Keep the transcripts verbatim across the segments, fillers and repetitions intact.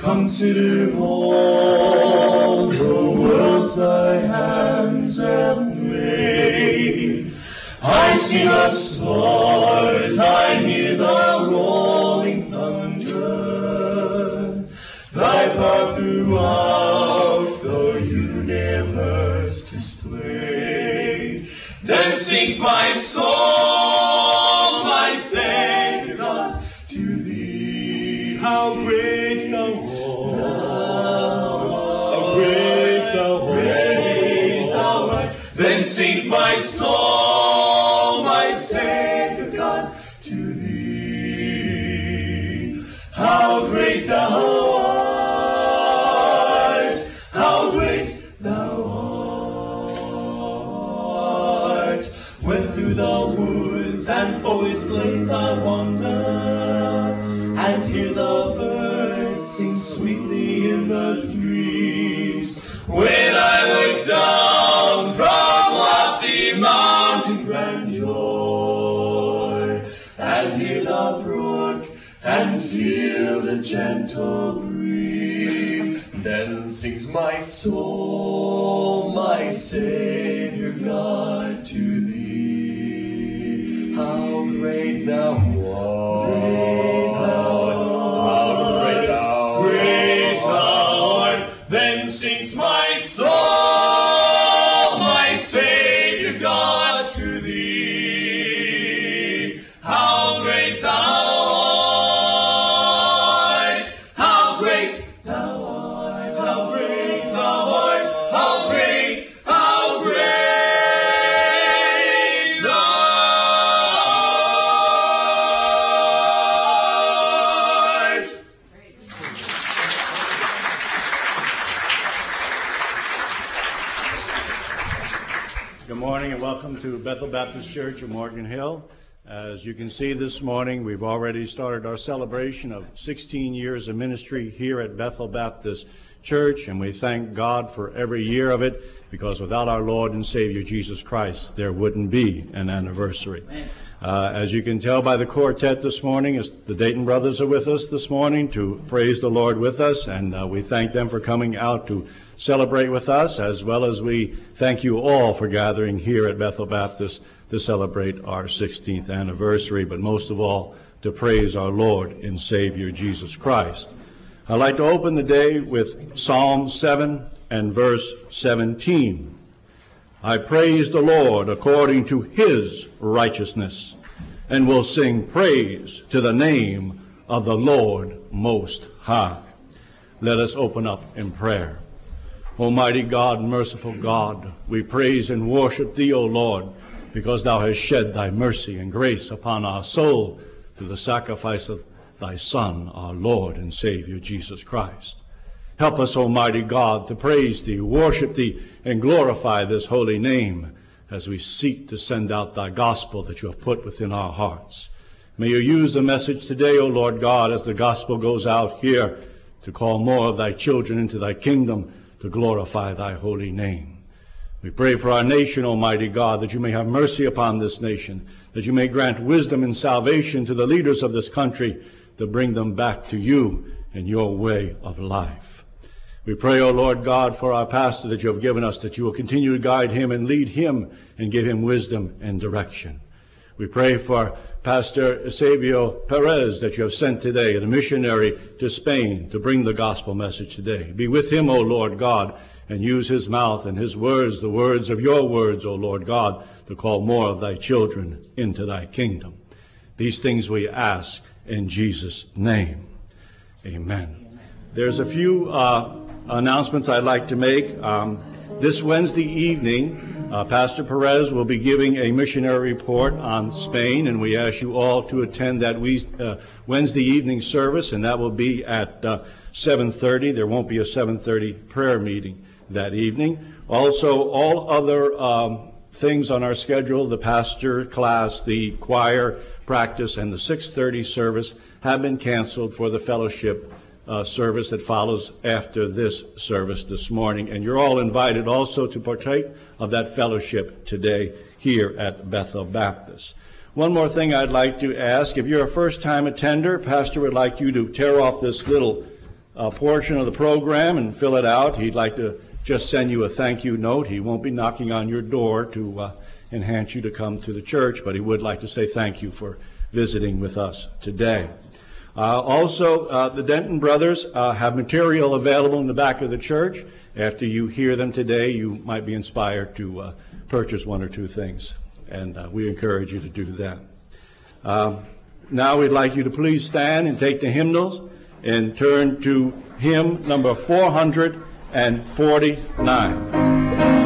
Consider all the worlds thy hands have made. I see the stars, I hear the rolling thunder, thy power throughout the universe displayed. Then sings my soul, my Savior God, to thee. How great thou art, how great thou art, great thou art. Then sings my soul, my Savior God, to thee. How great thou art, how great thou art. When through the woods and forest glades I wander, and hear the birds sing sweetly in the trees. When I look down from lofty mountain grandeur, and hear the brook and feel the gentle breeze, then sings my soul, my Savior God, to thee. How great thou art, great thou art, how great thou art, great thou art. Then sings my soul, my Savior God, to thee. How great thou art, how great thou art, how great thou art, how great, how great thou art. Good morning and welcome to Bethel Baptist Church of Morgan Hill. As you can see this morning, we've already started our celebration of sixteen years of ministry here at Bethel Baptist Church, and we thank God for every year of it, because without our Lord and Savior Jesus Christ, there wouldn't be an anniversary. Uh, as you can tell by the quartet this morning, as the Dayton brothers are with us this morning to praise the Lord with us, and uh, we thank them for coming out to celebrate with us, as well as we thank you all for gathering here at Bethel Baptist to celebrate our sixteenth anniversary, but most of all, to praise our Lord and Savior Jesus Christ. I'd like to open the day with Psalm seven and verse seventeen. I praise the Lord according to his righteousness, and will sing praise to the name of the Lord Most High. Let us open up in prayer. Almighty God, merciful God, we praise and worship thee, O Lord, because thou hast shed thy mercy and grace upon our soul through the sacrifice of thy Son, our Lord and Savior, Jesus Christ. Help us, Almighty God, to praise thee, worship thee, and glorify this holy name as we seek to send out thy gospel that you have put within our hearts. May you use the message today, O Lord God, as the gospel goes out here to call more of thy children into thy kingdom, to glorify thy holy name. We pray for our nation, Almighty God, that you may have mercy upon this nation, that you may grant wisdom and salvation to the leaders of this country to bring them back to you and your way of life. We pray, O Lord God, for our pastor that you have given us, that you will continue to guide him and lead him and give him wisdom and direction. We pray for Pastor Eusebio Perez that you have sent today, a missionary to Spain, to bring the gospel message today. Be with him, O Lord God, and use his mouth and his words, the words of your words, O Lord God, to call more of thy children into thy kingdom. These things we ask in Jesus' name. Amen. There's a few uh, announcements I'd like to make. Um, this Wednesday evening, Uh, Pastor Perez will be giving a missionary report on Spain, and we ask you all to attend that we, uh, Wednesday evening service, and that will be at uh, seven thirty. There won't be a seven thirty prayer meeting that evening. Also, all other um, things on our schedule, the pastor class, the choir practice, and the six thirty service have been canceled for the fellowship Uh, service that follows after this service this morning. And you're all invited also to partake of that fellowship today here at Bethel Baptist. One more thing I'd like to ask. If you're a first-time attender, Pastor would like you to tear off this little a portion of the program and fill it out, he'd like to just send you a thank you note. He won't be knocking on your door to uh, enhance you to come to the church, but he would like to say thank you for visiting with us today. Uh, also, uh, the Denton brothers uh, have material available in the back of the church. After you hear them today, you might be inspired to uh, purchase one or two things, and uh, we encourage you to do that. Um, now we'd like you to please stand and take the hymnals and turn to hymn number four hundred forty-nine.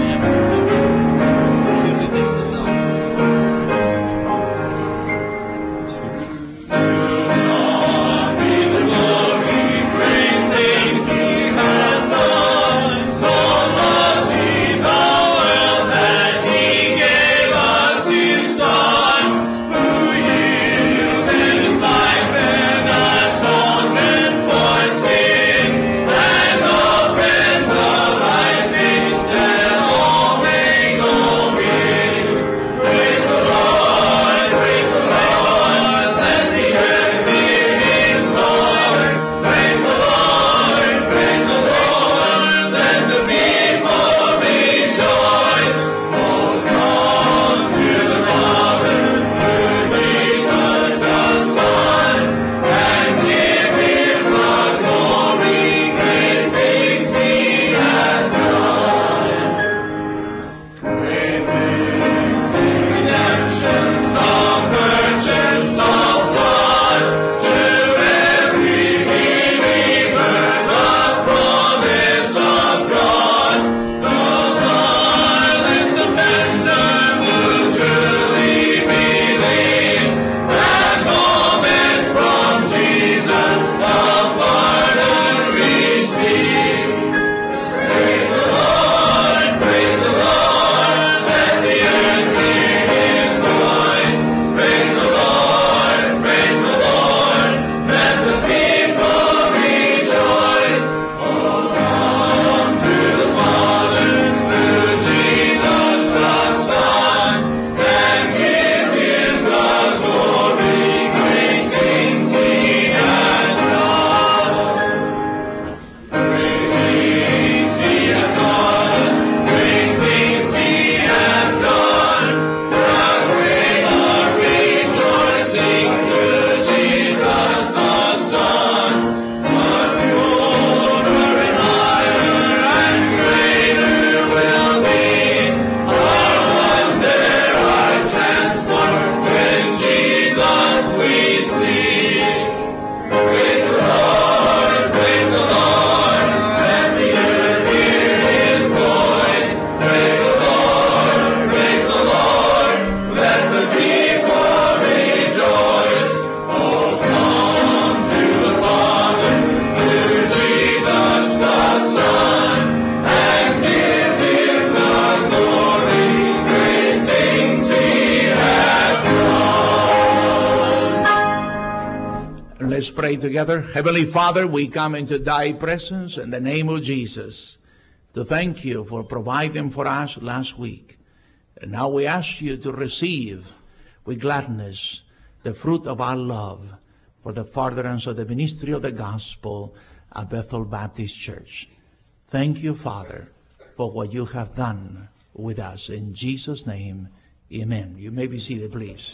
Let's pray together. Heavenly Father, we come into thy presence in the name of Jesus to thank you for providing for us last week. And now we ask you to receive with gladness the fruit of our love for the furtherance of the ministry of the gospel at Bethel Baptist Church. Thank you, Father, for what you have done with us. In Jesus' name, amen. You may be seated, please.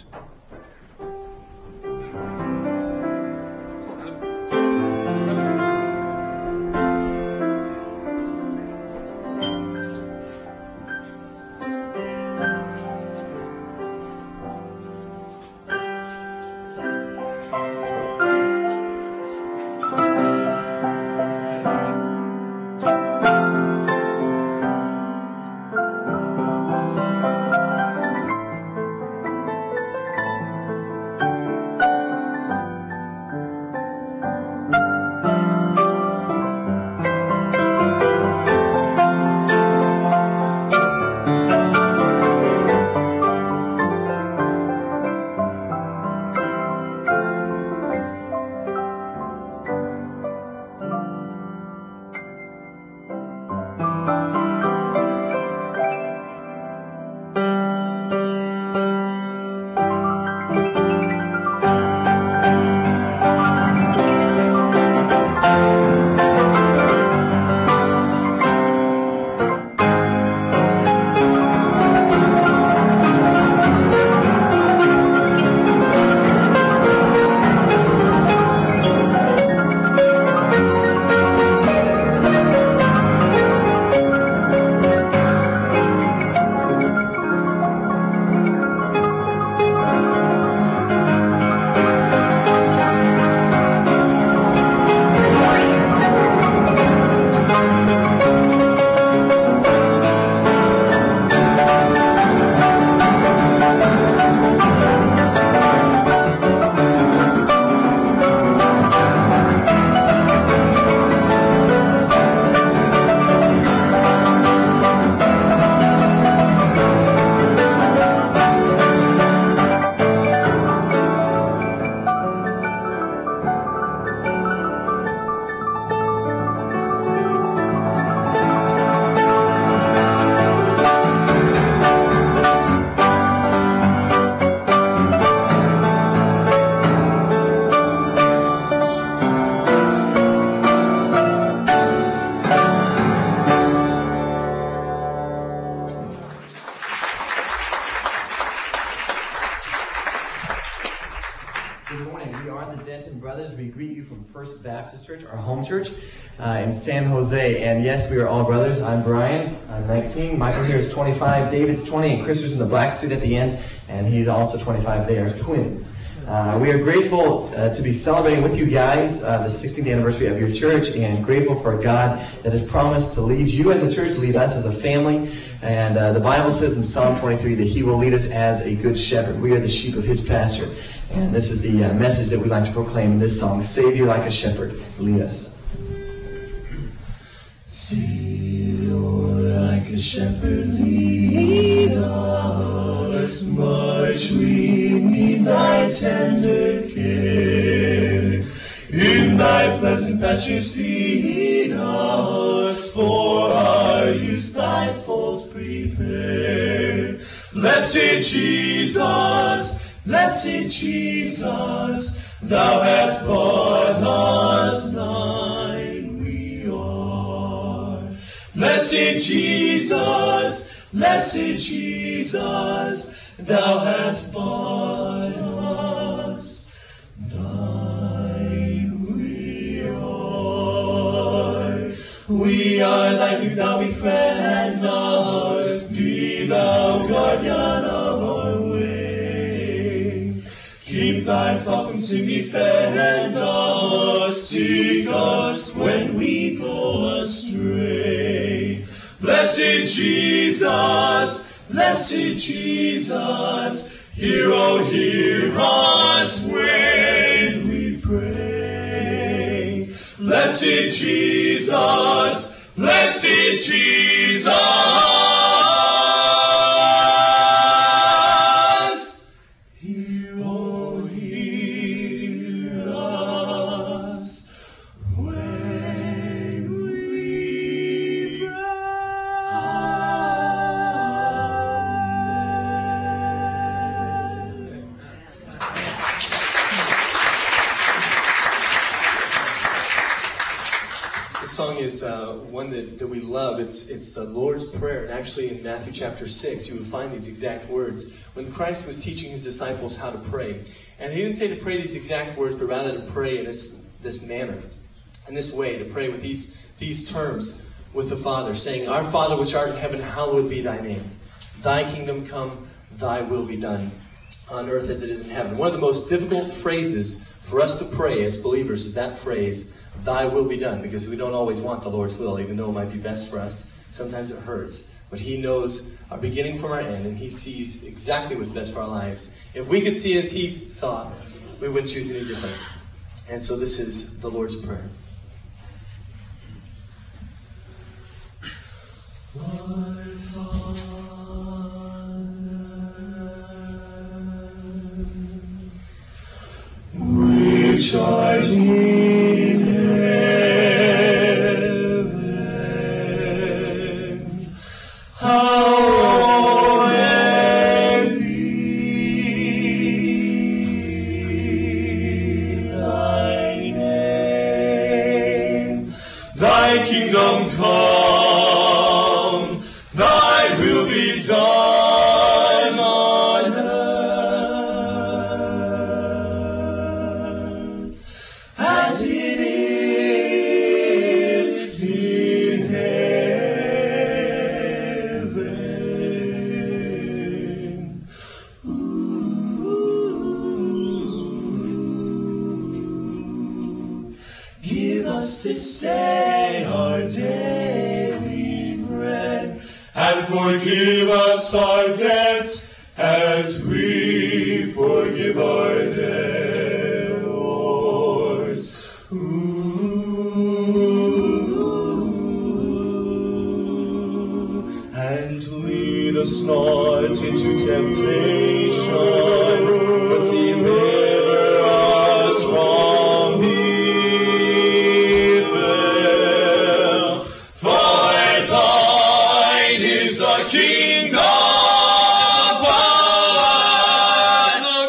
First Baptist Church, our home church uh, in San Jose. And yes, we are all brothers. I'm Brian. I'm nineteen. Michael here is twenty-five. David's twenty. And Chris was in the black suit at the end. And he's also twenty-five. They are twins. Uh, we are grateful uh, to be celebrating with you guys uh, the sixteenth anniversary of your church, and grateful for God that has promised to lead you as a church, lead us as a family. And uh, the Bible says in Psalm twenty-three that He will lead us as a good shepherd. We are the sheep of His pasture. And this is the uh, message that we like to proclaim in this song, Savior like a shepherd, lead us. Savior like a shepherd, lead us, much we need thy tender care. In thy pleasant pastures feed us, for our use thy folds prepare. Blessed Jesus, blessed Jesus, thou hast brought us thine we are. Blessed Jesus, blessed Jesus, thou hast brought us thine we are. We are thy new, thou befriend us, be thou guardian of our way. Keep thy flock from sin, defend us, seek us when we go astray. Blessed Jesus, blessed Jesus, hear, oh, hear us when we pray. Blessed Jesus, blessed Jesus, hear, oh, hear us when we pray. This song is uh, one that, that we love. It's it's the Lord's Prayer. And actually in Matthew chapter six, you would find these exact words. When Christ was teaching his disciples how to pray. And he didn't say to pray these exact words, but rather to pray in this, this manner. In this way, to pray with these, these terms with the Father, saying, Our Father which art in heaven, hallowed be thy name. Thy kingdom come, thy will be done, on earth as it is in heaven. One of the most difficult phrases for us to pray as believers is that phrase, thy will be done, because we don't always want the Lord's will, even though it might be best for us. Sometimes it hurts. But he knows our beginning from our end, and he sees exactly what's best for our lives. If we could see as he saw, we wouldn't choose any different. And so this is the Lord's Prayer. Our Father, which art in heaven, hallowed be thy name. Thy kingdom come, thy will be done on earth as it is in heaven. Ooh. Give us this day our daily bread, and forgive us our debts as we forgive our debtors. Ooh. And lead us not into temptation, but deliver us from evil. For thine is the kingdom and the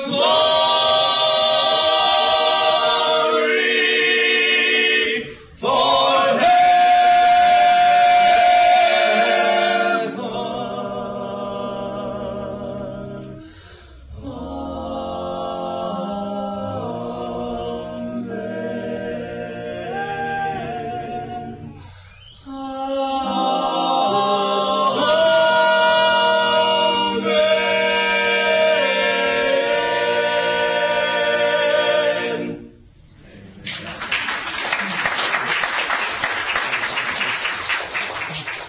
glory forever. Amen.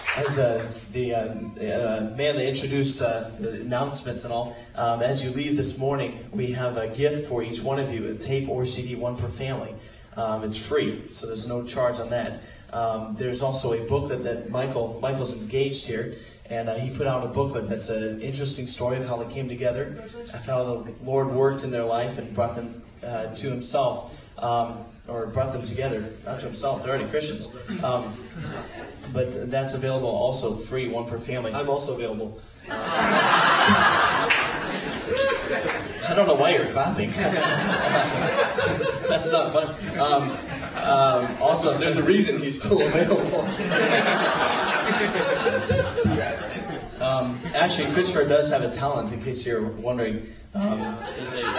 as uh, the uh, uh, man that introduced uh, the announcements and all, um, as you leave this morning, we have a gift for each one of you, a tape or C D, one per family. Um, it's free, so there's no charge on that. Um, there's also a booklet that Michael, Michael's engaged here, and uh, he put out a booklet that's an interesting story of how they came together, of how the Lord worked in their life and brought them uh, to himself, um, or brought them together, not to himself, they're already Christians. Um, but that's available also free, one per family. I'm also available. Uh, I don't know why you're clapping. That's not fun. Um, um, also, there's a reason he's still available. um, actually, Christopher does have a talent, in case you're wondering. Um, there's a...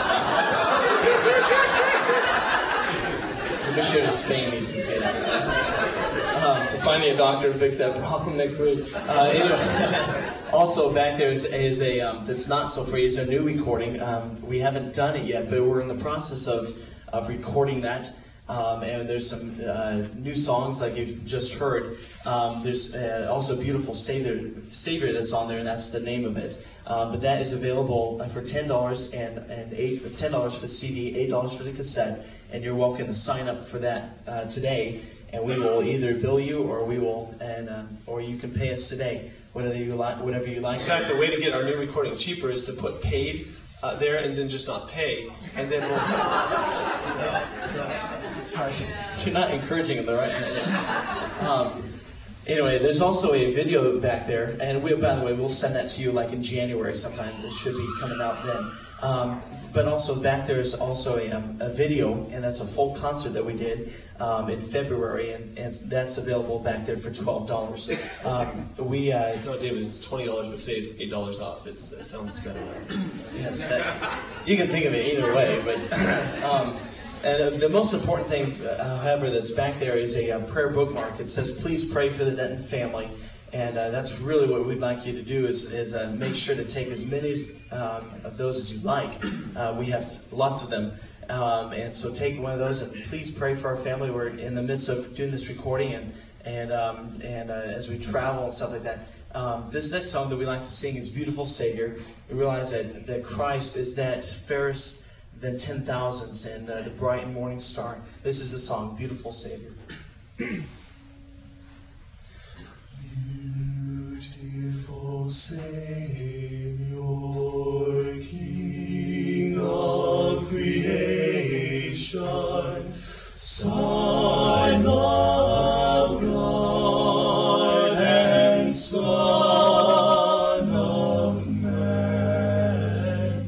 The Bishop of Spain needs to say that. Uh, finding a doctor to fix that problem next week. Uh, anyway, also back there is, is a um, that's not so free. It's a new recording. Um, we haven't done it yet, but we're in the process of of recording that. Um, and there's some uh, new songs like you've just heard. Um, there's uh, also a beautiful Savior, Savior that's on there, and that's the name of it. Um, but that is available for ten dollars and and eight ten dollars for the C D, eight dollars for the cassette, and you're welcome to sign up for that uh, today. And we will either bill you, or we will, and um, or you can pay us today, whatever you like. Whatever you like. In fact, the way to get our new recording cheaper is to put paid uh, there and then just not pay, and then we'll. no, no. You're not encouraging them, right? Um, anyway, there's also a video back there, and we, by the way, we'll send that to you like in January sometime. It should be coming out then. Um, but also back there's also a, um, a video, and that's a full concert that we did um, in February, and, and that's available back there for twelve dollars. Um, we uh, no, David, it's twenty dollars, but today it's eight dollars off. It's, it sounds better. Yes, that, you can think of it either way, but. Um, And the most important thing, however, that's back there is a, a prayer bookmark. It says, "Please pray for the Denton family," and uh, that's really what we'd like you to do is, is uh, make sure to take as many um, of those as you like. Uh, we have lots of them, um, and so take one of those and please pray for our family. We're in the midst of doing this recording, and and um, and uh, as we travel and stuff like that. Um, this next song that we like to sing is "Beautiful Savior." We realize that that Christ is that fairest than ten thousands and uh, the bright and morning star. This is the song, "Beautiful Savior." Beautiful Savior, King of creation, Son of God and Son of Man,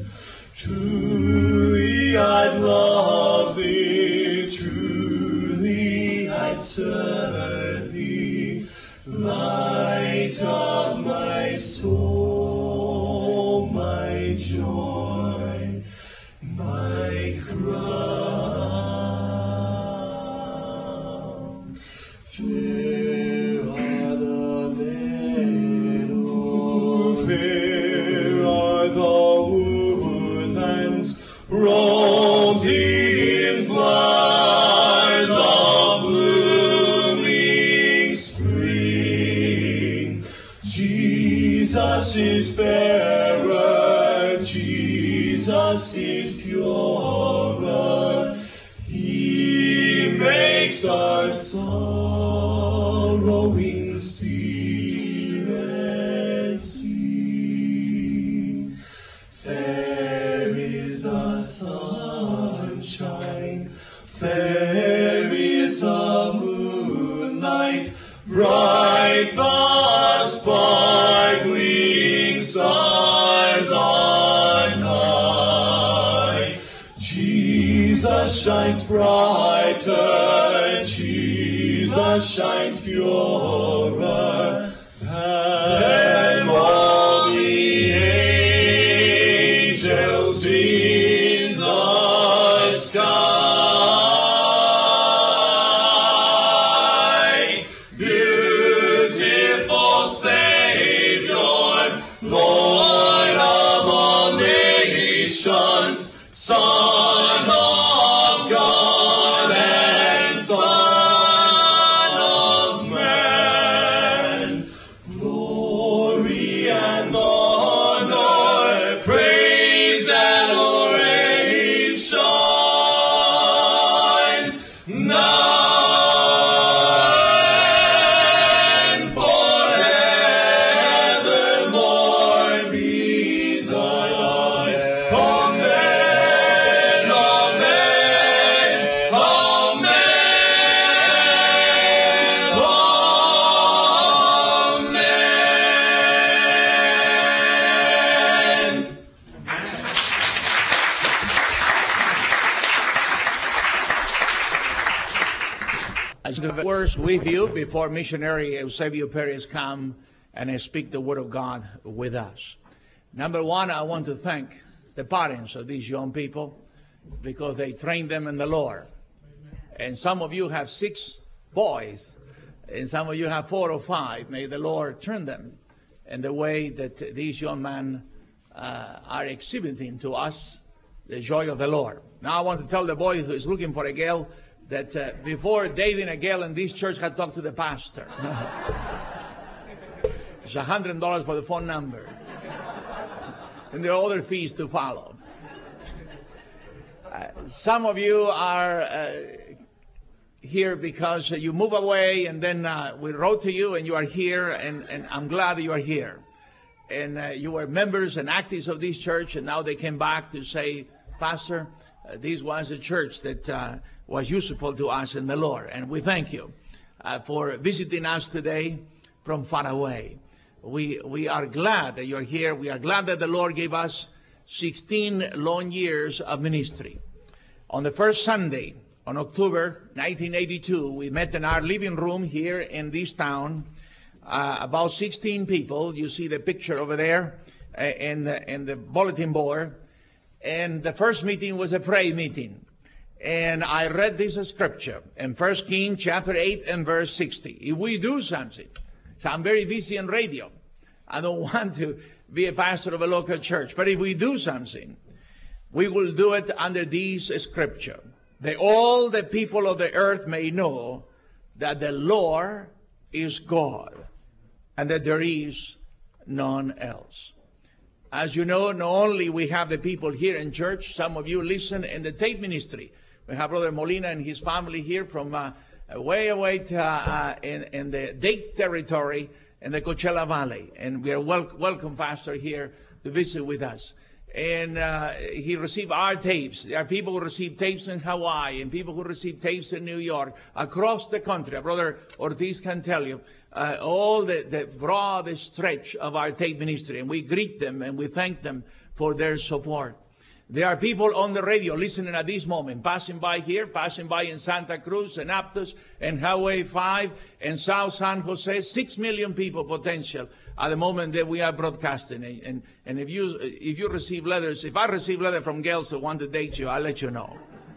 truly I'd love thee, truly I'd serve thee, light of my soul, my joy, my crown. Fair are the meadows, fair are the woodlands, roamed in flowers of blooming spring. Jesus is fairer, Jesus is purer, He makes our sorrowing spirit sing. Fair is the sunshine, fair is the moonlight, bright the sparkling stars on high. Jesus shines brighter, Jesus shines purer than all the angels in the sky. Beautiful Savior, Lord of all nations, Son of God and Son of Man. I share the words with you before missionary Eusebio Perez come and speak the word of God with us. Number one, I want to thank the parents of these young people because they trained them in the Lord. And some of you have six boys, and some of you have four or five. May the Lord turn them in the way that these young men uh, are exhibiting to us the joy of the Lord. Now I want to tell the boy who is looking for a girl that uh, before dating a girl in this church, had talked to the pastor. It's a hundred dollars for the phone number, and there are other fees to follow. Uh, some of you are uh, here because uh, you move away, and then uh, we wrote to you, and you are here, and, and I'm glad you are here. And uh, you were members and actives of this church, and now they came back to say, Pastor, uh, this was a church that uh, was useful to us in the Lord. And we thank you uh, for visiting us today from far away. We, we are glad that you're here. We are glad that the Lord gave us sixteen long years of ministry. On the first Sunday, on October nineteen eighty-two, we met in our living room here in this town, uh, about sixteen people. You see the picture over there uh, in, the, in the bulletin board. And the first meeting was a prayer meeting. And I read this scripture in First Kings chapter eight and verse sixty. If we do something, so I'm very busy on radio. I don't want to be a pastor of a local church. But if we do something, we will do it under this scripture. That all the people of the earth may know that the Lord is God and that there is none else. As you know, not only we have the people here in church, some of you listen in the tape ministry. We have Brother Molina and his family here from uh, way away to, uh, in, in the Dake territory in the Coachella Valley. And we are wel welcome, Pastor, here to visit with us. And uh, he received our tapes. There are people who receive tapes in Hawaii and people who receive tapes in New York, across the country. Brother Ortiz can tell you uh, all the, the broad stretch of our tape ministry. And we greet them and we thank them for their support. There are people on the radio listening at this moment, passing by here, passing by in Santa Cruz and Aptos and Highway five and South San Jose. Six million people potential at the moment that we are broadcasting. And, and, and if you if you receive letters, if I receive letters from girls who want to date you, I'll let you know.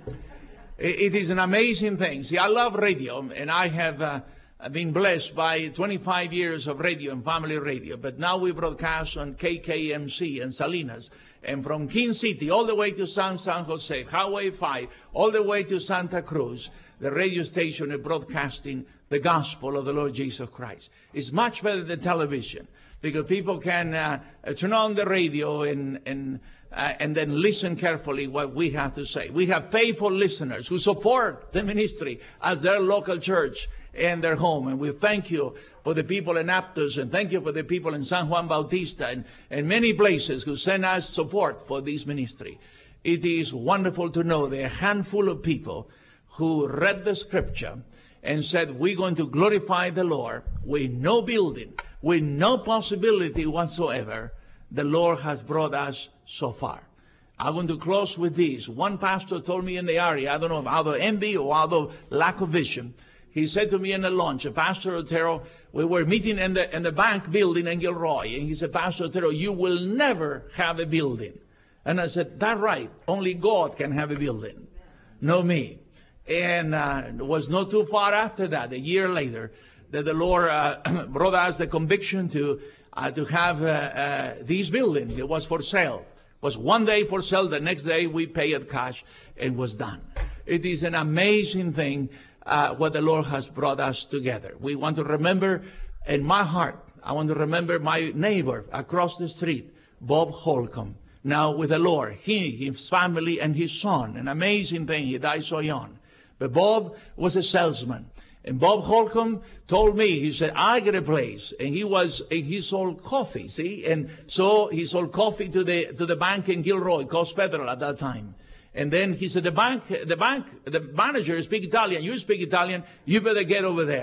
It, it is an amazing thing. See, I love radio, and I have uh, been blessed by twenty-five years of radio and family radio. But now we broadcast on K K M C and Salinas. And from King City all the way to San San Jose, Highway five, all the way to Santa Cruz, the radio station is broadcasting the gospel of the Lord Jesus Christ. It's much better than television because people can uh, turn on the radio and, and, uh, and then listen carefully what we have to say. We have faithful listeners who support the ministry as their local church and their home. And we thank you for the people in Aptos, and thank you for the people in San Juan Bautista and, and many places who send us support for this ministry. It is wonderful to know there are a handful of people who read the scripture and said, we're going to glorify the Lord with no building, with no possibility whatsoever. The Lord has brought us so far. I'm going to close with this. One pastor told me in the area, I don't know, out of envy or out of lack of vision, he said to me in a lunch, Pastor Otero, we were meeting in the, in the bank building in Gilroy, and he said, Pastor Otero, you will never have a building. And I said, that's right. Only God can have a building, no me. And uh, it was not too far after that, a year later, that the Lord uh, brought us the conviction to, uh, to have uh, uh, this building. It was for sale. It was one day for sale. The next day we paid cash and was done. It is an amazing thing. Uh, what the Lord has brought us together. We want to remember, in my heart, I want to remember my neighbor across the street, Bob Holcomb, now with the Lord. He, his family, and his son. An amazing thing. He died so young. But Bob was a salesman. And Bob Holcomb told me, he said, I get a place. And he was, he sold coffee, see? And so he sold coffee to the, to the bank in Gilroy, Coast Federal at that time. And then he said, the bank, the bank, the manager speaks Italian. You speak Italian. You better get over there.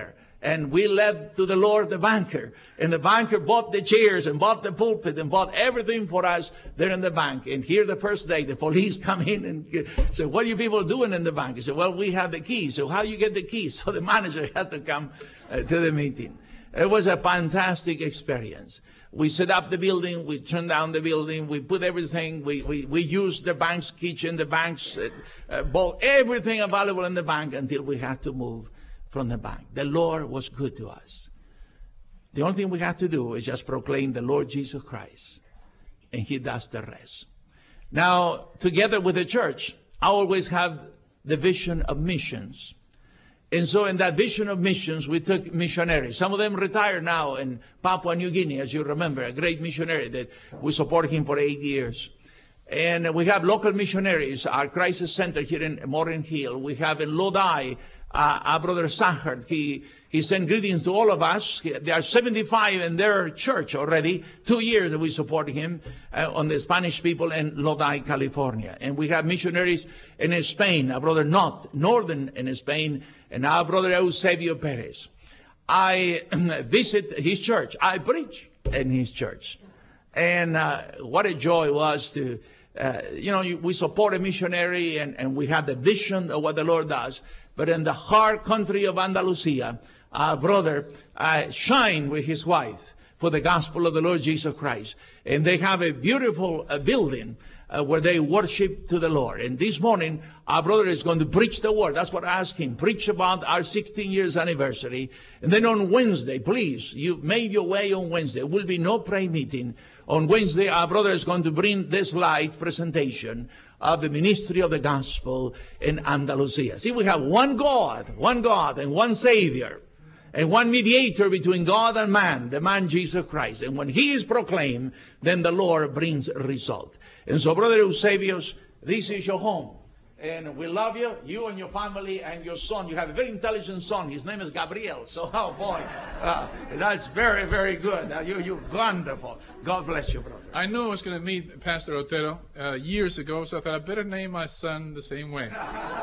And we led to the Lord the banker. And the banker bought the chairs and bought the pulpit and bought everything for us there in the bank. And here the first day, the police come in and say, what are you people doing in the bank? He said, well, we have the keys. So how do you get the keys? So the manager had to come uh, to the meeting. It was a fantastic experience. We set up the building, we turned down the building, we put everything, we, we, we used the bank's kitchen, the bank's uh, uh, bowl, everything available in the bank until we had to move from the bank. The Lord was good to us. The only thing we have to do is just proclaim the Lord Jesus Christ, and He does the rest. Now, together with the church, I always have the vision of missions. And so in that vision of missions, we took missionaries. Some of them retired now in Papua New Guinea, as you remember, a great missionary that we supported him for eight years. And we have local missionaries, our crisis center here in Morgan Hill. We have in Lodi, uh, our brother Sahar. He, he sent greetings to all of us. There are seventy-five in their church already. Two years that we support him uh, on the Spanish people in Lodi, California. And we have missionaries in Spain, our brother Not, northern in Spain, and our brother Eusebio Perez. I visit his church. I preach in his church. And uh, what a joy it was to, uh, you know, we support a missionary and, and we have the vision of what the Lord does. But in the hard country of Andalusia, our brother uh, shined with his wife for the gospel of the Lord Jesus Christ. And they have a beautiful uh, building uh, where they worship to the Lord. And this morning, our brother is going to preach the word. That's what I asked him. Preach about our sixteen years anniversary. And then on Wednesday, please, you make your way on Wednesday. There will be no prayer meeting. On Wednesday, our brother is going to bring this live presentation of the ministry of the gospel in Andalusia. See, we have one God, one God, and one Savior, and one mediator between God and man, the man Jesus Christ. And when He is proclaimed, then the Lord brings result. And so, Brother Eusebius, this is your home. And we love you, you and your family and your son. You have a very intelligent son. His name is Gabriel. So, oh boy, uh, that's very, very good. Uh, you, you're wonderful. God bless you, brother. I knew I was going to meet Pastor Otero uh, years ago, so I thought I better name my son the same way.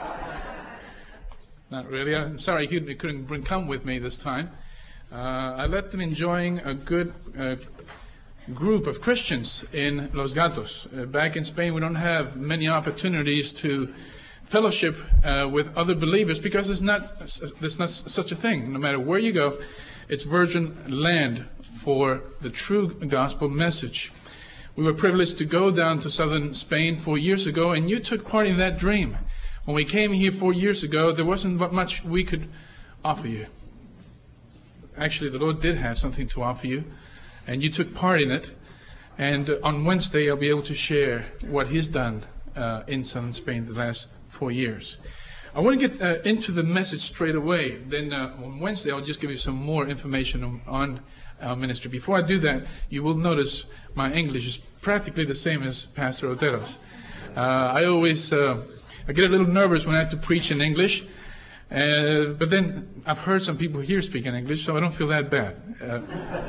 Not really. I'm sorry he couldn't, he couldn't bring, come with me this time. Uh, I let them enjoying a good uh, group of Christians in Los Gatos. Uh, back in Spain, we don't have many opportunities to fellowship uh, with other believers because there's not, there's not such a thing. No matter where you go, it's virgin land for the true gospel message. We were privileged to go down to southern Spain four years ago, and you took part in that dream. When we came here four years ago, there wasn't much we could offer you. Actually, the Lord did have something to offer you, and you took part in it. And uh, on Wednesday, I'll be able to share what He's done uh, in southern Spain the last four years. I want to get uh, into the message straight away. Then uh, on Wednesday, I'll just give you some more information on, on our ministry. Before I do that, you will notice my English is practically the same as Pastor Otero's. Uh, I always uh, I get a little nervous when I have to preach in English. Uh, but then I've heard some people here speak in English, so I don't feel that bad. Uh,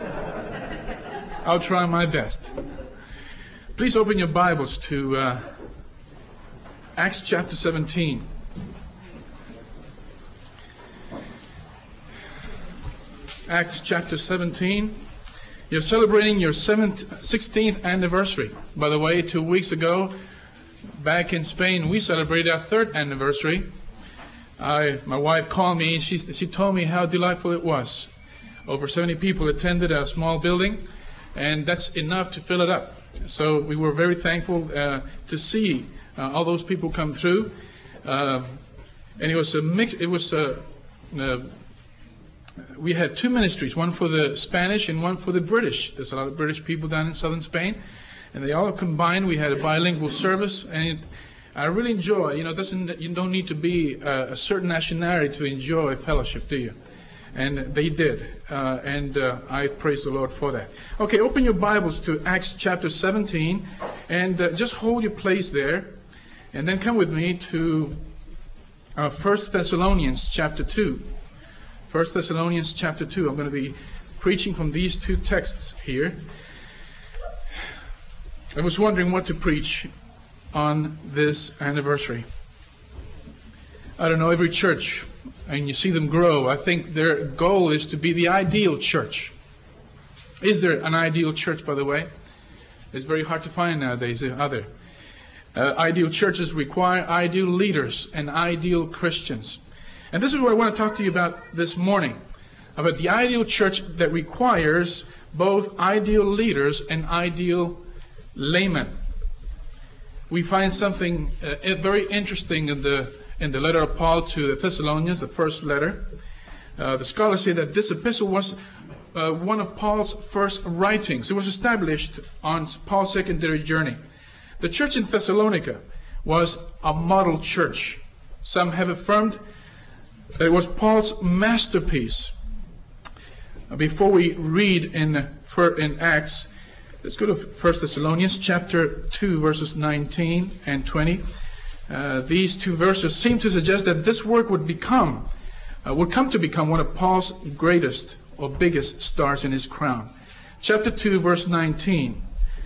I'll try my best. Please open your Bibles to uh, Acts chapter seventeen. Acts chapter seventeen. You're celebrating your sixteenth anniversary. By the way, two weeks ago, back in Spain, we celebrated our third anniversary. I, my wife called me, and she, she told me how delightful it was. Over seventy people attended our small building, and that's enough to fill it up. So we were very thankful uh, to see uh, all those people come through. Uh, and it was a mix. It was a. Uh, we had two ministries, one for the Spanish and one for the British. There's a lot of British people down in southern Spain, and they all combined. We had a bilingual service, and it, I really enjoy. You know, it doesn't you don't need to be a, a certain nationality to enjoy fellowship, do you? And they did, uh, and uh, I praise the Lord for that. Okay, open your Bibles to Acts chapter seventeen, and uh, just hold your place there, and then come with me to uh, First Thessalonians chapter two. First Thessalonians chapter two. I'm going to be preaching from these two texts here. I was wondering what to preach on this anniversary. I don't know, every church and you see them grow, I think their goal is to be the ideal church. Is there an ideal church, by the way? It's very hard to find nowadays, are there? Uh, ideal churches require ideal leaders and ideal Christians. And this is what I want to talk to you about this morning, about the ideal church that requires both ideal leaders and ideal laymen. We find something uh, very interesting in the in the letter of Paul to the Thessalonians, the first letter. Uh, the scholars say that this epistle was uh, one of Paul's first writings. It was established on Paul's secondary journey. The church in Thessalonica was a model church. Some have affirmed that it was Paul's masterpiece. Before we read in, in Acts, let's go to First Thessalonians chapter two, verses nineteen and twenty. Uh, these two verses seem to suggest that this work would become, uh, would come to become one of Paul's greatest or biggest stars in his crown. Chapter two, verse nineteen.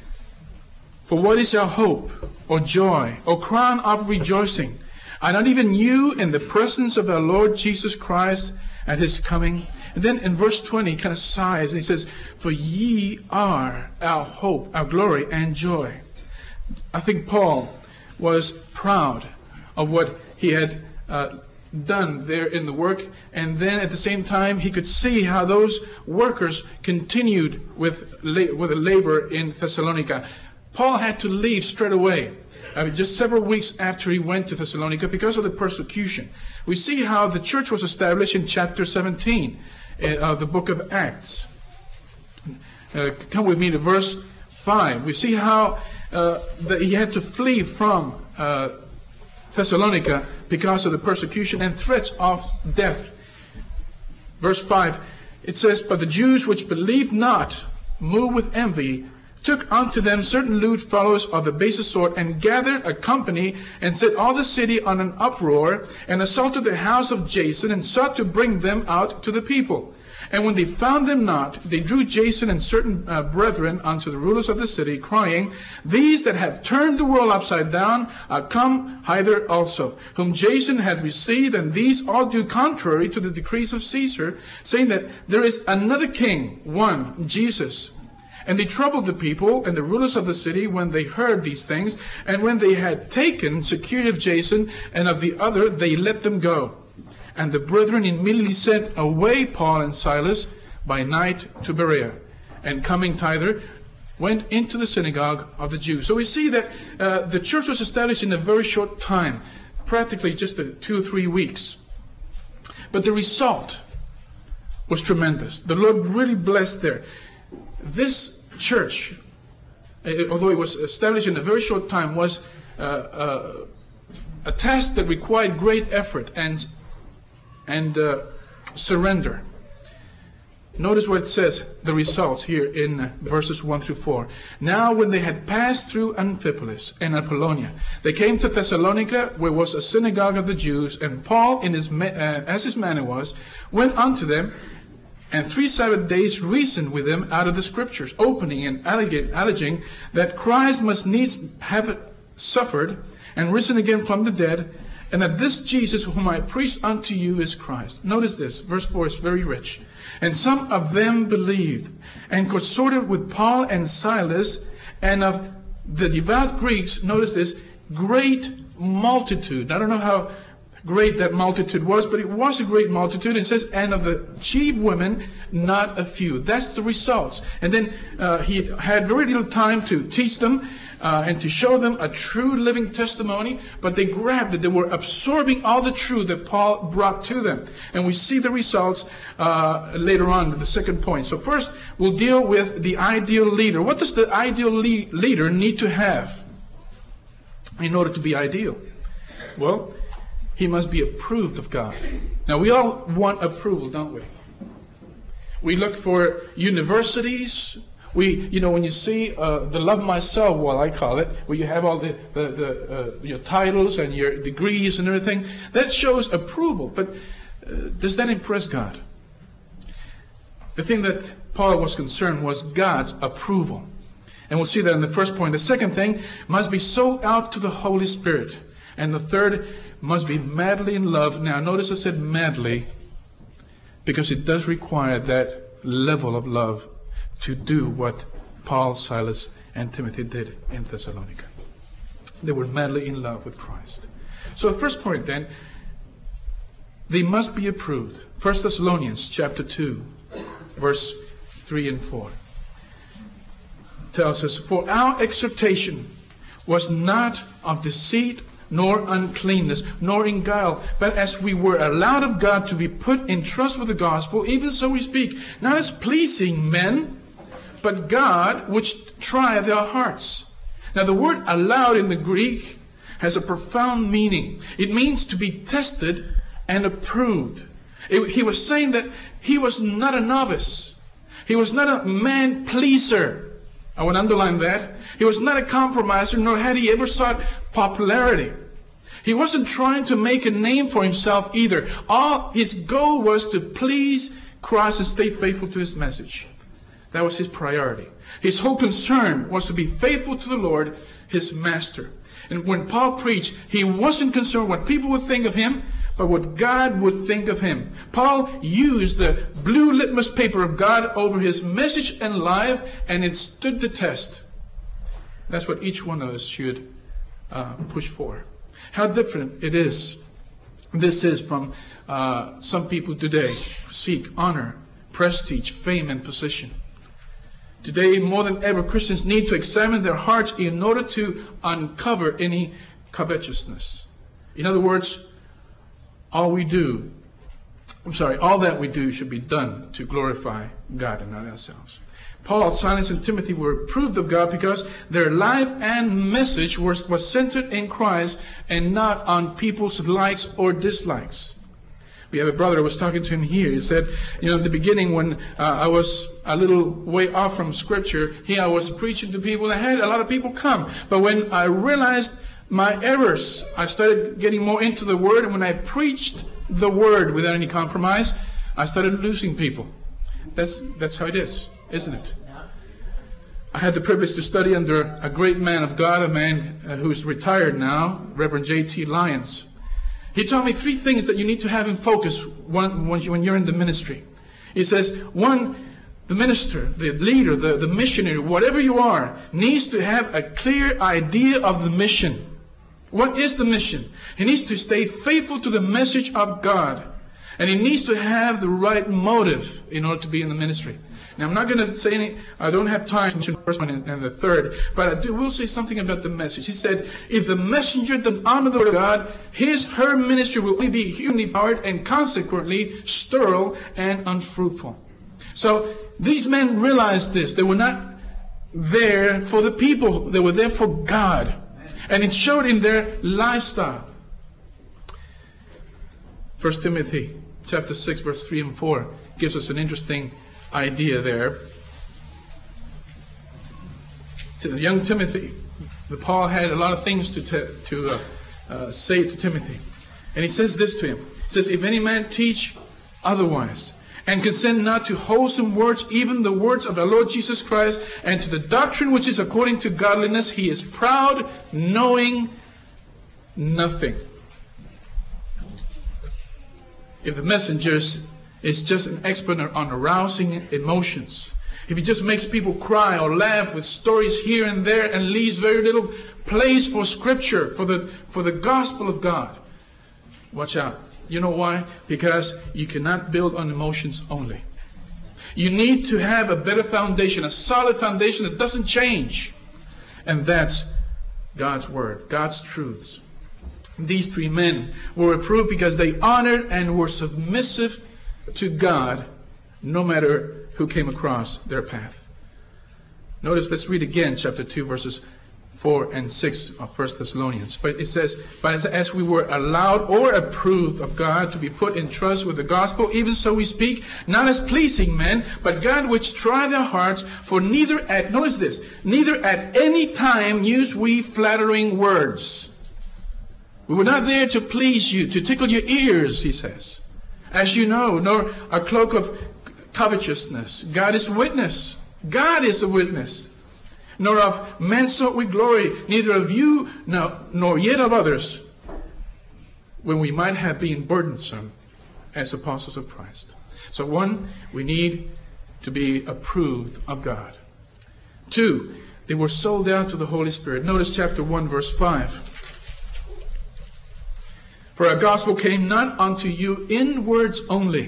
For what is our hope, or joy, or crown of rejoicing? Are not even you in the presence of our Lord Jesus Christ at his coming? And then in verse twenty, he kind of sighs and he says, for ye are our hope, our glory, and joy. I think Paul was proud of what he had uh, done there in the work, and then at the same time he could see how those workers continued with, la- with the labor in Thessalonica. Paul had to leave straight away. I mean, just several weeks after he went to Thessalonica because of the persecution. We see how the church was established in chapter seventeen of the book of Acts. Uh, come with me to verse five. We see how uh, that he had to flee from uh, Thessalonica because of the persecution and threats of death. Verse five, it says, but the Jews which believed not, moved with envy, took unto them certain lewd fellows of the basest sort, and gathered a company, and set all the city on an uproar, and assaulted the house of Jason, and sought to bring them out to the people. And when they found them not, they drew Jason and certain uh, brethren unto the rulers of the city, crying, these that have turned the world upside down are come hither also, whom Jason had received, and these all do contrary to the decrees of Caesar, saying that there is another king, one, Jesus. And they troubled the people and the rulers of the city when they heard these things. And when they had taken security of Jason and of the other, they let them go. And the brethren immediately sent away Paul and Silas by night to Berea. And coming thither, went into the synagogue of the Jews. So we see that uh, the church was established in a very short time, practically just a two or three weeks. But the result was tremendous. The Lord really blessed there. This church, although it was established in a very short time, was uh, uh, a task that required great effort and and uh, surrender. Notice what it says, the results here in verses one through four. Now when they had passed through Amphipolis and Apollonia, they came to Thessalonica, where was a synagogue of the Jews, and Paul, in his ma- uh, as his manner was, went unto them, and three Sabbath days reasoned with them out of the Scriptures, opening and alleging that Christ must needs have suffered and risen again from the dead, and that this Jesus whom I preach unto you is Christ. Notice this, verse four is very rich. And some of them believed, and consorted with Paul and Silas, and of the devout Greeks, notice this, great multitude. I don't know how great that multitude was, but it was a great multitude. It says, and of the chief women, not a few. That's the results. And then uh, he had very little time to teach them uh, and to show them a true living testimony, but they grabbed it. They were absorbing all the truth that Paul brought to them. And we see the results uh, later on, the second point. So first, we'll deal with the ideal leader. What does the ideal le- leader need to have in order to be ideal? Well, he must be approved of God. Now, we all want approval, don't we? We look for universities. We, you know, when you see uh, the Love Myself wall, I call it, where you have all the, the, the uh, your titles and your degrees and everything, that shows approval. But uh, does that impress God? The thing that Paul was concerned was God's approval. And we'll see that in the first point. The second thing must be sold out to the Holy Spirit. And the third must be madly in love. Now, notice I said madly, because it does require that level of love to do what Paul, Silas, and Timothy did in Thessalonica. They were madly in love with Christ. So the first point then, they must be approved. First Thessalonians chapter two, verse three and four tells us, "For our exhortation was not of deceit, nor uncleanness, nor in guile, but as we were allowed of God to be put in trust with the gospel, even so we speak, not as pleasing men, but God which trieth their hearts." Now the word allowed in the Greek has a profound meaning. It means to be tested and approved. It, he was saying that he was not a novice. He was not a man pleaser. I would underline that. He was not a compromiser, nor had he ever sought popularity. He wasn't trying to make a name for himself either. All his goal was to please Christ and stay faithful to his message. That was his priority. His whole concern was to be faithful to the Lord, his master. And when Paul preached, he wasn't concerned what people would think of him, but what God would think of him. Paul used the blue litmus paper of God over his message and life, and it stood the test. That's what each one of us should uh, push for. How different it is. This is from uh, some people today who seek honor, prestige, fame, and position. Today, more than ever, Christians need to examine their hearts in order to uncover any covetousness. In other words, all we do, I'm sorry, all that we do should be done to glorify God and not ourselves. Paul, Silas, and Timothy were approved of God because their life and message was, was centered in Christ and not on people's likes or dislikes. We have a brother I was talking to him here. He said, you know, at the beginning when uh, I was a little way off from Scripture, here I was preaching to people. I had a lot of people come. But when I realized my errors, I started getting more into the Word. And when I preached the Word without any compromise, I started losing people. That's, that's how it is, isn't it? I had the privilege to study under a great man of God, a man uh, who's retired now, Reverend J T Lyons. He taught me three things that you need to have in focus when, when you're in the ministry. He says, one, the minister, the leader, the, the missionary, whatever you are, needs to have a clear idea of the mission. What is the mission? He needs to stay faithful to the message of God. And he needs to have the right motive in order to be in the ministry. Now, I'm not going to say any, I don't have time to mention the first one and, and the third, but I do, will say something about the message. He said, if the messenger doesn't honor the word of God, his, her ministry will only be humanly powered and consequently sterile and unfruitful. So, these men realized this. They were not there for the people. They were there for God. And it showed in their lifestyle. First Timothy chapter six, verse three and four gives us an interesting idea there. To young Timothy, the Paul had a lot of things to te- to uh, uh, say to Timothy, and he says this to him. He says, "If any man teach otherwise, and consent not to wholesome words, even the words of our Lord Jesus Christ, and to the doctrine which is according to godliness, he is proud, knowing nothing." If the messenger is just an expert on arousing emotions, if he just makes people cry or laugh with stories here and there and leaves very little place for Scripture, for the for the gospel of God, watch out. You know why? Because you cannot build on emotions only. You need to have a better foundation, a solid foundation that doesn't change. And that's God's Word, God's truths. These three men were approved because they honored and were submissive to God, no matter who came across their path. Notice, let's read again chapter two, verses four and six of First Thessalonians. But it says, "But as we were allowed or approved of God to be put in trust with the gospel, even so we speak, not as pleasing men, but God which try their hearts, for neither at," notice this, "neither at any time use we flattering words." We were not there to please you, to tickle your ears, he says. "As you know, nor a cloak of covetousness. God is witness. God is a witness. Nor of men sought we glory, neither of you, no, nor yet of others. when we might have been burdensome as apostles of Christ. So one, we need to be approved of God. Two, they were sold out to the Holy Spirit. Notice chapter one, verse five. For our gospel came not unto you in words only.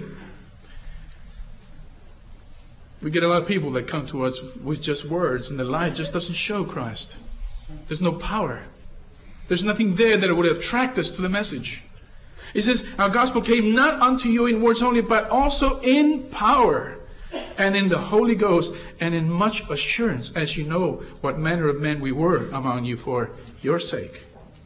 We get a lot of people that come to us with just words, and their life just doesn't show Christ. There's no power. There's nothing there that would attract us to the message. He says, our gospel came not unto you in words only, but also in power, and in the Holy Ghost, and in much assurance, as you know what manner of men we were among you for your sake.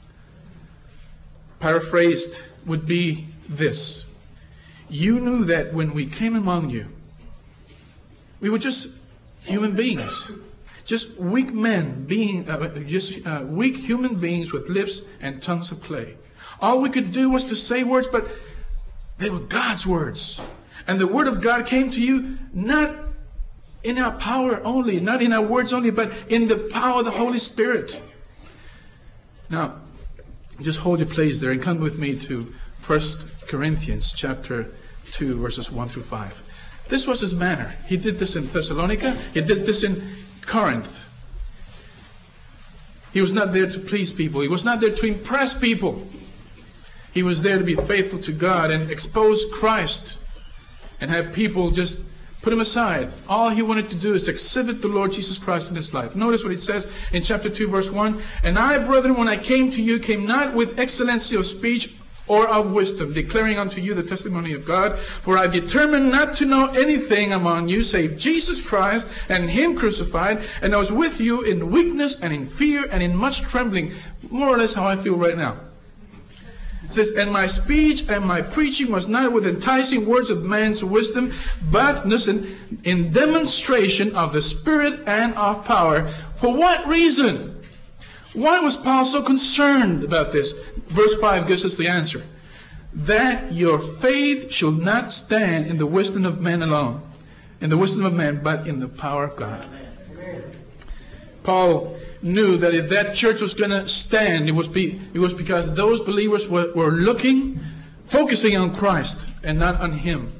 Paraphrased would be this: you knew that when we came among you, we were just human beings, just weak men, being uh, just uh, weak human beings with lips and tongues of clay. All we could do was to say words, but they were God's words. And the word of God came to you not in our power only, not in our words only, but in the power of the Holy Spirit. Now, just hold your place there and come with me to First Corinthians chapter two, verses one through five. This was his manner. He did this in Thessalonica. He did this in Corinth. He was not there to please people. He was not there to impress people. He was there to be faithful to God and expose Christ and have people just put him aside. All he wanted to do is exhibit the Lord Jesus Christ in his life. Notice what he says in chapter two, verse one. And I, brethren, when I came to you, came not with excellency of speech or of wisdom, declaring unto you the testimony of God. For I determined not to know anything among you save Jesus Christ and him crucified. And I was with you in weakness and in fear and in much trembling. More or less how I feel right now. It says, and my speech and my preaching was not with enticing words of man's wisdom, but, listen, in demonstration of the Spirit and of power. For what reason? Why was Paul so concerned about this? Verse five gives us the answer. That your faith shall not stand in the wisdom of men alone, in the wisdom of men, but in the power of God. Paul knew that if that church was going to stand, it was, be, it was because those believers were, were looking, focusing on Christ and not on him.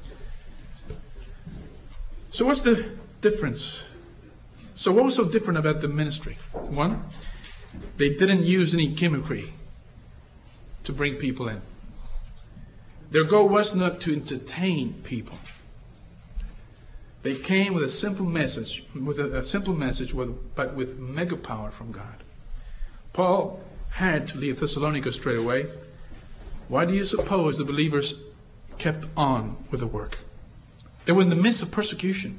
So what's the difference? So what was so different about the ministry? One, they didn't use any gimmickry to bring people in. Their goal was not to entertain people. They came with a simple message, with a, a simple message, with, but with mega power from God. Paul had to leave Thessalonica straight away. Why do you suppose the believers kept on with the work? They were in the midst of persecution.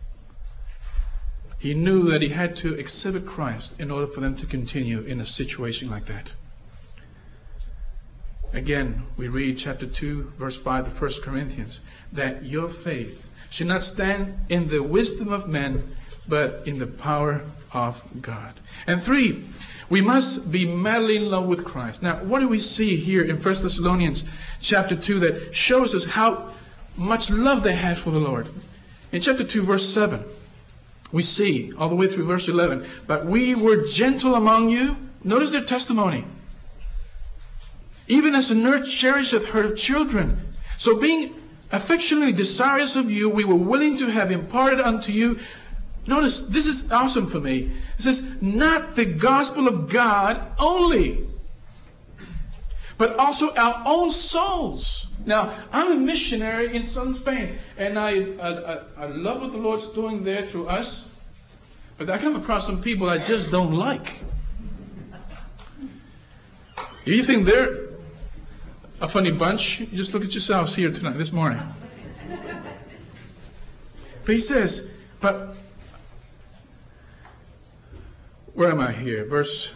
He knew that he had to exhibit Christ in order for them to continue in a situation like that. Again, we read chapter two, verse five of First Corinthians, that your faith should not stand in the wisdom of men, but in the power of God. And three, we must be madly in love with Christ. Now, what do we see here in First Thessalonians chapter two that shows us how much love they had for the Lord? In chapter two, verse seven, we see, all the way through verse eleven, but we were gentle among you. Notice their testimony. Even as a nurse cherisheth her children. So being affectionately desirous of you, we were willing to have imparted unto you. Notice, this is awesome for me. It says, not the gospel of God only, but also our own souls. Now, I'm a missionary in southern Spain, and I, I, I love what the Lord's doing there through us, but I come across some people I just don't like. If you think they're a funny bunch, you just look at yourselves here tonight, this morning. But he says, but, where am I here? Verse,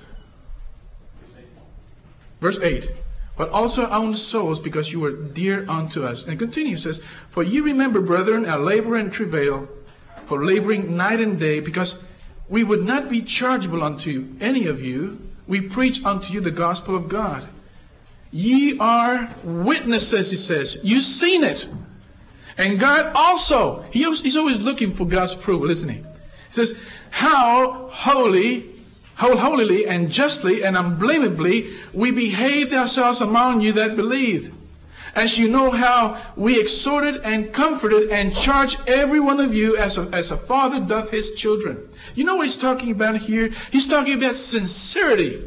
verse eight. But also our own souls, because you were dear unto us. And it continues, says, for ye remember, brethren, our labor and travail, for laboring night and day, because we would not be chargeable unto any of you. We preach unto you the gospel of God. Ye are witnesses, he says. You've seen it. And God also, he, he's always looking for God's approval, isn't he? He says, how holy how holily and justly and unblameably we behaved ourselves among you that believed. As you know how we exhorted and comforted and charged every one of you as a, as a father doth his children. You know what he's talking about here? He's talking about sincerity.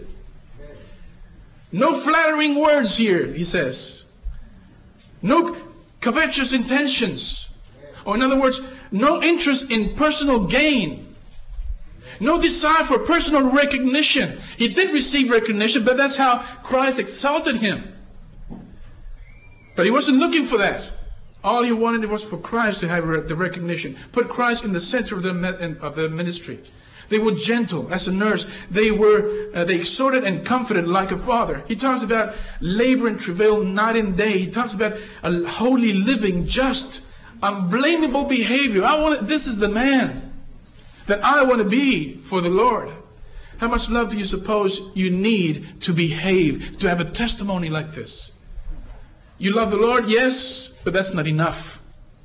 No flattering words here, he says. No covetous intentions. Or in other words, no interest in personal gain. No desire for personal recognition. He did receive recognition, but that's how Christ exalted him. But he wasn't looking for that. All he wanted was for Christ to have the recognition. Put Christ in the center of the, of the ministry. They were gentle as a nurse. They were uh, they exhorted and comforted like a father. He talks about labor and travail night and day. He talks about a holy living, just, unblameable behavior. I want. This is the man that I want to be for the Lord. How much love do you suppose you need to behave, to have a testimony like this? You love the Lord, yes, but that's not enough.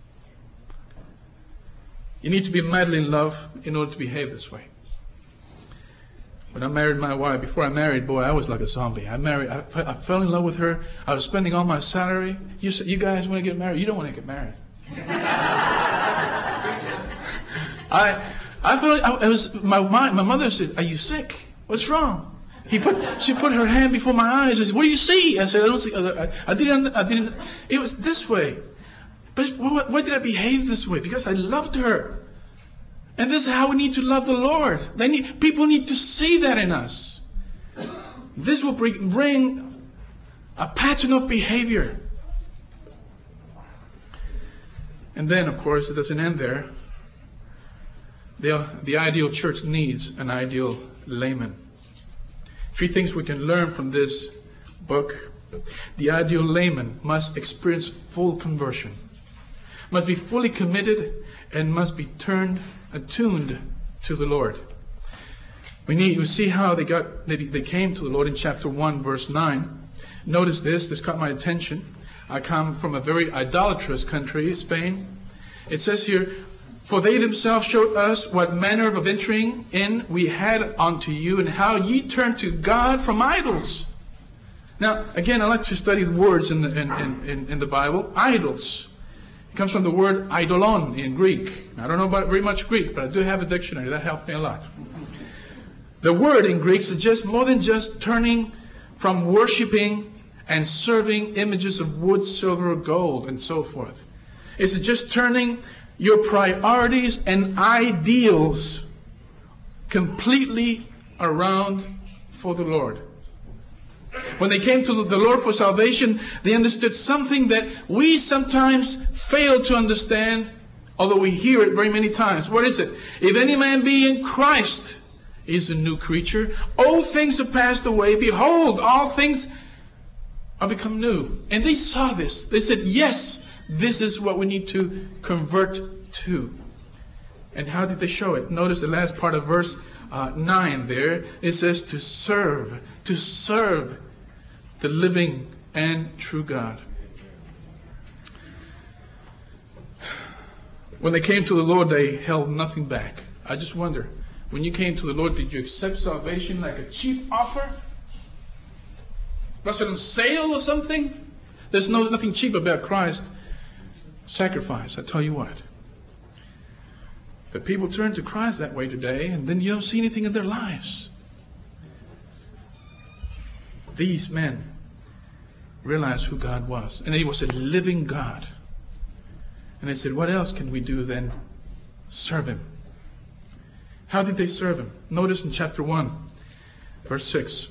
You need to be madly in love in order to behave this way. When I married my wife, before I married, boy, I was like a zombie. I married, I, I fell in love with her. I was spending all my salary. You, you guys want to get married? You don't want to get married. I, I felt, I, it was my, my my mother said, "Are you sick? What's wrong?" He put, she put her hand before my eyes. I said, "What do you see?" I said, "I don't see." I, I didn't. I didn't. It was this way. But why, why did I behave this way? Because I loved her. And this is how we need to love the Lord. They need, people need to see that in us. This will bring, bring a pattern of behavior. And then, of course, it doesn't end there. The, the ideal church needs an ideal layman. Three things we can learn from this book. The ideal layman must experience full conversion, must be fully committed, and must be turned, attuned to the Lord. We need to see how they got they, they came to the Lord in chapter one, verse nine. Notice this, this caught my attention. I come from a very idolatrous country, Spain. It says here, "For they themselves showed us what manner of entering in we had unto you, and how ye turned to God from idols." Now, again, I like to study the words in the, in, in, in the Bible. Idols. It comes from the word eidolon in Greek. I don't know about very much Greek, but I do have a dictionary. That helped me a lot. The word in Greek suggests more than just turning from worshiping and serving images of wood, silver, or gold, and so forth. It's just turning your priorities and ideals completely around for the Lord. When they came to the Lord for salvation, they understood something that we sometimes fail to understand, although we hear it very many times. What is it? If any man be in Christ, he is a new creature. Old things have passed away. Behold, all things are become new. And they saw this. They said, yes, this is what we need to convert to. And how did they show it? Notice the last part of verse uh, nine there. It says to serve. To serve the living and true God. When they came to the Lord, they held nothing back. I just wonder, when you came to the Lord, did you accept salvation like a cheap offer? Was it on sale or something? There's no nothing cheap about Christ's sacrifice, I tell you what. But people turn to Christ that way today, and then you don't see anything in their lives. These men realized who God was, and He was a living God. And they said, what else can we do then? Serve Him. How did they serve Him? Notice in chapter one, verse six.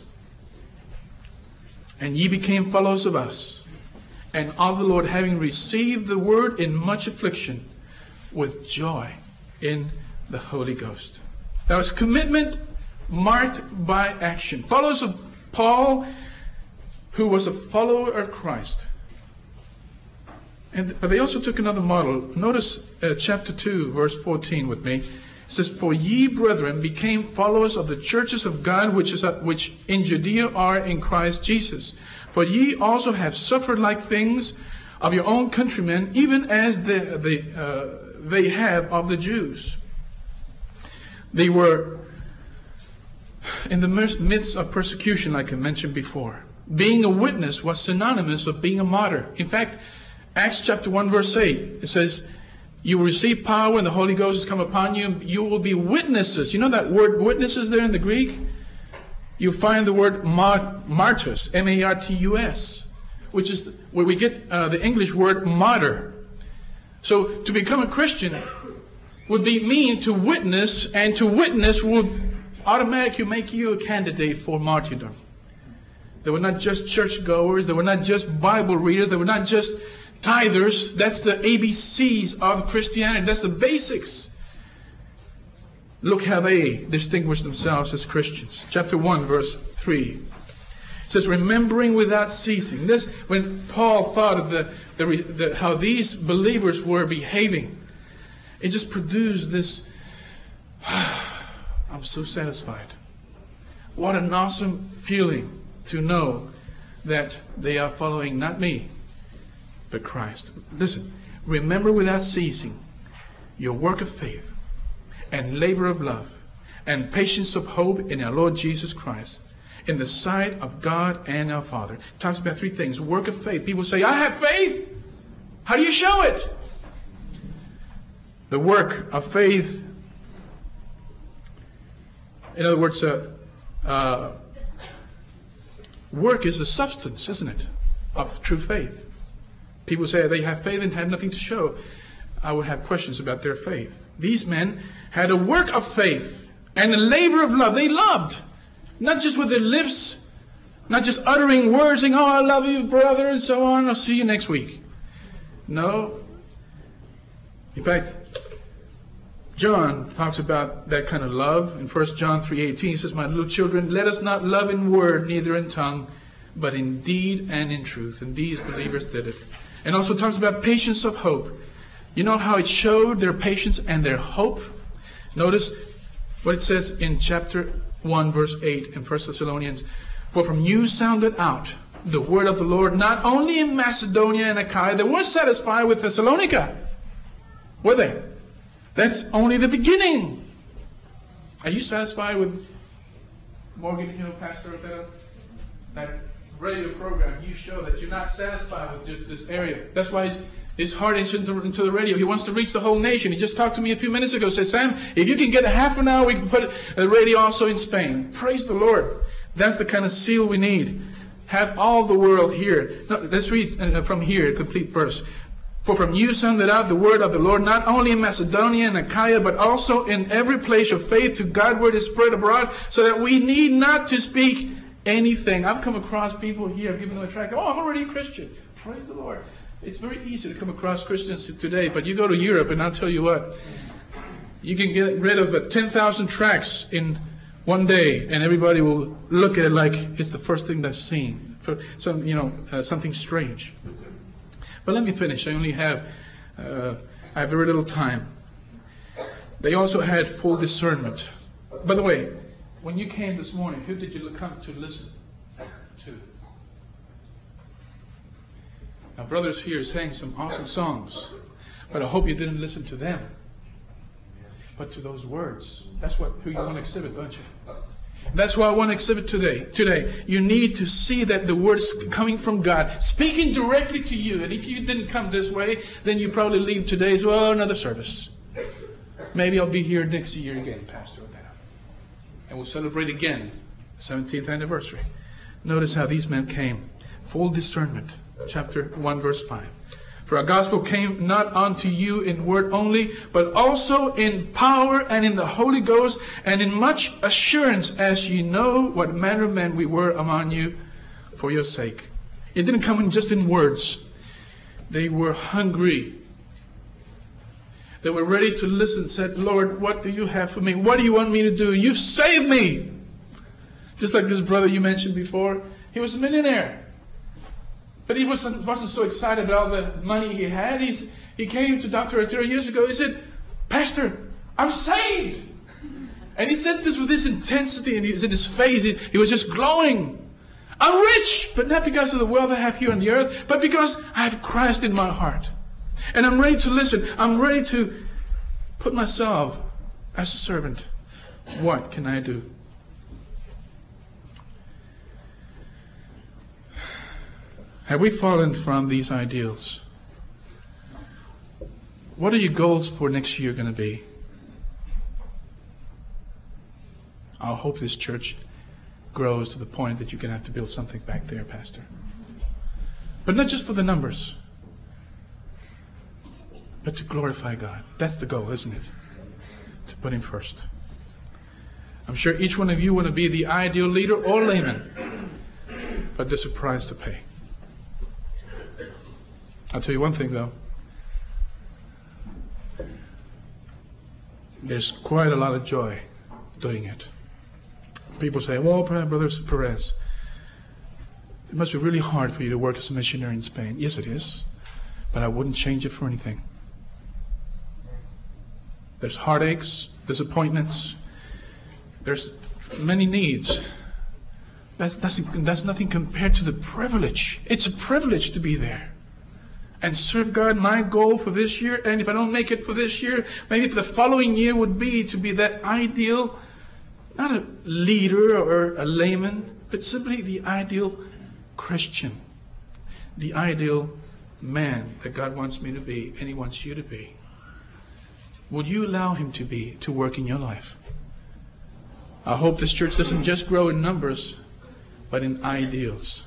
And ye became fellows of us, and of the Lord, having received the word in much affliction, with joy in the Holy Ghost. That was commitment marked by action. Followers of Paul, who was a follower of Christ. And but they also took another model. Notice uh, chapter two, verse fourteen with me. It says, "For ye, brethren, became followers of the churches of God, which is uh, which in Judea are in Christ Jesus. For ye also have suffered like things of your own countrymen, even as the, the, uh, they have of the Jews." They were in the midst of persecution, like I mentioned before, being a witness was synonymous of being a martyr. In fact, Acts chapter one, verse eight, it says, you will receive power when the Holy Ghost has come upon you. You will be witnesses. You know that word witnesses there in the Greek? You find the word martus, M A R T U S, which is where we get uh, the English word martyr. So to become a Christian would be mean to witness, and to witness would automatically make you a candidate for martyrdom. They were not just churchgoers, they were not just Bible readers, they were not just tithers. That's the A B Cs of Christianity. That's the basics. Look how they distinguish themselves as Christians. Chapter one, verse three. It says, remembering without ceasing. This, when Paul thought of the, the, the how these believers were behaving, it just produced this, I'm so satisfied. What an awesome feeling to know that they are following not me, but Christ. Listen, remember without ceasing your work of faith and labor of love and patience of hope in our Lord Jesus Christ in the sight of God and our Father. It talks about three things. Work of faith. People say, I have faith. How do you show it? The work of faith, in other words, uh, uh, work is the substance, isn't it, of true faith. People say they have faith and have nothing to show. I would have questions about their faith. These men had a work of faith and a labor of love. They loved, not just with their lips, not just uttering words saying, oh, I love you, brother, and so on. I'll see you next week. No. In fact, John talks about that kind of love in First John three eighteen. He says, my little children, let us not love in word, neither in tongue, but in deed and in truth. And these believers did it. And also talks about patience of hope. You know how it showed their patience and their hope? Notice what it says in chapter one, verse eight in First Thessalonians. For from you sounded out the word of the Lord, not only in Macedonia and Achaia. They weren't satisfied with Thessalonica, were they? That's only the beginning. Are you satisfied with Morgan Hill, Pastor Othello? That radio program, you show that you're not satisfied with just this area. That's why his, his heart is into, into the radio. He wants to reach the whole nation. He just talked to me a few minutes ago. Said, Sam, if you can get a half an hour, we can put the radio also in Spain. Praise the Lord. That's the kind of seal we need. Have all the world here. No, let's read from here, a complete verse. For from you sounded out the word of the Lord, not only in Macedonia and Achaia, but also in every place of faith to God word is spread abroad, so that we need not to speak anything. I've come across people here, I've given them a tract. Oh, I'm already a Christian. Praise the Lord. It's very easy to come across Christians today, but you go to Europe and I'll tell you what, you can get rid of uh, ten thousand tracts in one day, and everybody will look at it like it's the first thing they've seen. For some, you know, uh, something strange. But let me finish. I only have, uh, I have very little time. They also had full discernment. By the way, when you came this morning, who did you come to listen to? Now, brothers here sang some awesome songs, but I hope you didn't listen to them, but to those words. That's what who you want to exhibit, don't you? That's what I want to exhibit today. Today, you need to see that the word is coming from God, speaking directly to you. And if you didn't come this way, then you probably leave today as well, another service. Maybe I'll be here next year again, Pastor. And we'll celebrate again the seventeenth anniversary. Notice how these men came. Full discernment. Chapter one, verse five. For our gospel came not unto you in word only, but also in power and in the Holy Ghost, and in much assurance, as ye know what manner of men we were among you for your sake. It didn't come in just in words. They were hungry. They were ready to listen, said, Lord, what do you have for me? What do you want me to do? You saved me. Just like this brother you mentioned before. He was a millionaire. But he wasn't, wasn't so excited about the money he had. He's, he came to Doctor Arturo years ago. He said, Pastor, I'm saved. And he said this with this intensity, and it was in his face. He, he was just glowing. I'm rich, but not because of the wealth I have here on the earth, but because I have Christ in my heart. And I'm ready to listen. I'm ready to put myself as a servant. What can I do? Have we fallen from these ideals? What are your goals for next year going to be? I hope this church grows to the point that you're going to have to build something back there, Pastor. But not just for the numbers, but to glorify God. That's the goal, isn't it? To put Him first. I'm sure each one of you want to be the ideal leader or layman, but there's a price to pay. I'll tell you one thing, though. There's quite a lot of joy doing it. People say, well, Brother Perez, it must be really hard for you to work as a missionary in Spain. Yes, it is, but I wouldn't change it for anything. There's heartaches, disappointments, there's many needs. That's, that's, that's nothing compared to the privilege. It's a privilege to be there and serve God. My goal for this year, and if I don't make it for this year, maybe for the following year, would be to be that ideal, not a leader or a layman, but simply the ideal Christian, the ideal man that God wants me to be and He wants you to be. Would you allow Him to be, to work in your life? I hope this church doesn't just grow in numbers, but in ideals.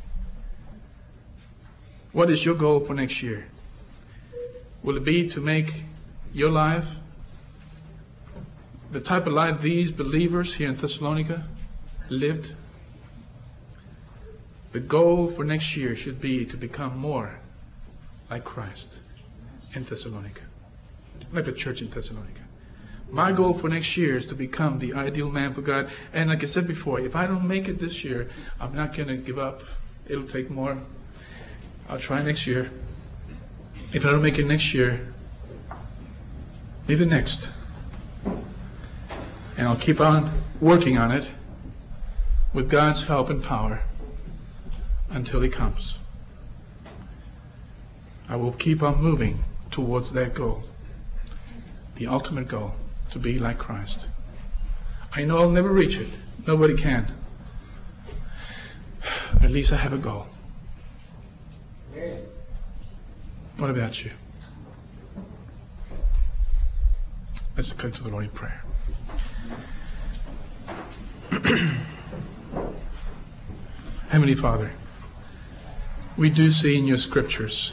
What is your goal for next year? Will it be to make your life the type of life these believers here in Thessalonica lived? The goal for next year should be to become more like Christ in Thessalonica, like the church in Thessalonica. My goal for next year is to become the ideal man for God. And like I said before, if I don't make it this year, I'm not going to give up. It'll take more. I'll try next year. If I don't make it next year, maybe next. And I'll keep on working on it with God's help and power until He comes. I will keep on moving towards that goal, the ultimate goal, to be like Christ. I know I'll never reach it. Nobody can. But at least I have a goal. What about you? Let's come to the Lord in prayer. Heavenly Father, we do see in your scriptures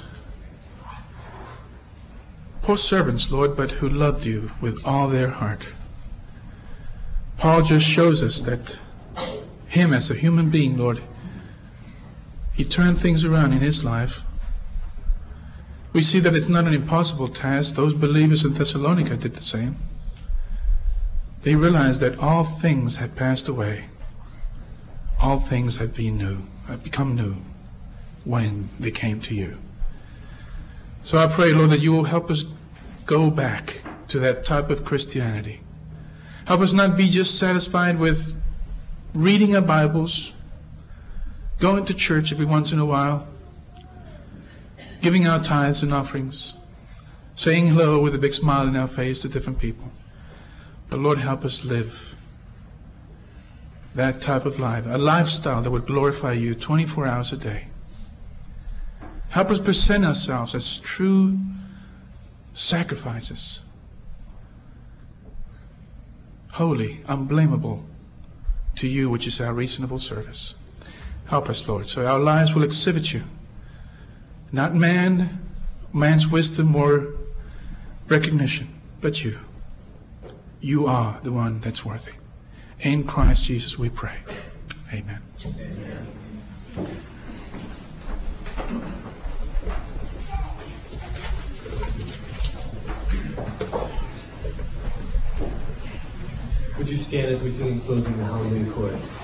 poor servants, Lord, but who loved you with all their heart. Paul just shows us that him as a human being, Lord, he turned things around in his life. We see that it's not an impossible task. Those believers in Thessalonica did the same. They realized that all things had passed away. All things had been new, had become new when they came to you. So I pray, Lord, that you will help us go back to that type of Christianity. Help us not be just satisfied with reading our Bibles, going to church every once in a while, giving our tithes and offerings, saying hello with a big smile in our face to different people. But Lord, help us live that type of life, a lifestyle that would glorify you twenty-four hours a day. Help us present ourselves as true sacrifices, holy, unblameable to you, which is our reasonable service. Help us, Lord, so our lives will exhibit you. Not man, man's wisdom or recognition, but you. You are the one that's worthy. In Christ Jesus we pray. Amen. Amen. Would you stand as we sing in closing the Hallelujah chorus?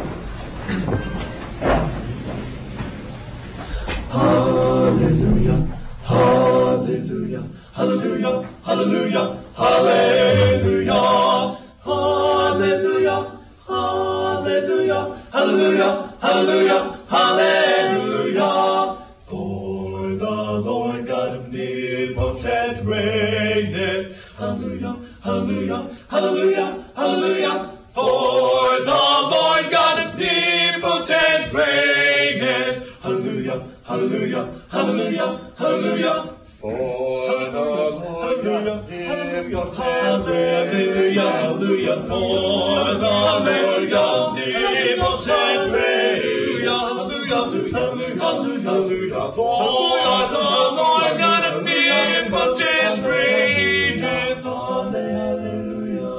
Hallelujah, hallelujah, hallelujah, hallelujah, hallelujah, hallelujah, hallelujah, hallelujah, hallelujah, hallelujah. For the Lord God omnipotent reigneth. Hallelujah, hallelujah, hallelujah, hallelujah. For the Lord God omnipotent reigneth. Hallelujah, hallelujah, hallelujah, hallelujah. For the Lord doth omnipotent hallelujah, hallelujah. For the Lord doth omnipotent reign. Hallelujah, hallelujah, hallelujah. For the Lord God omnipotent reign. Hallelujah.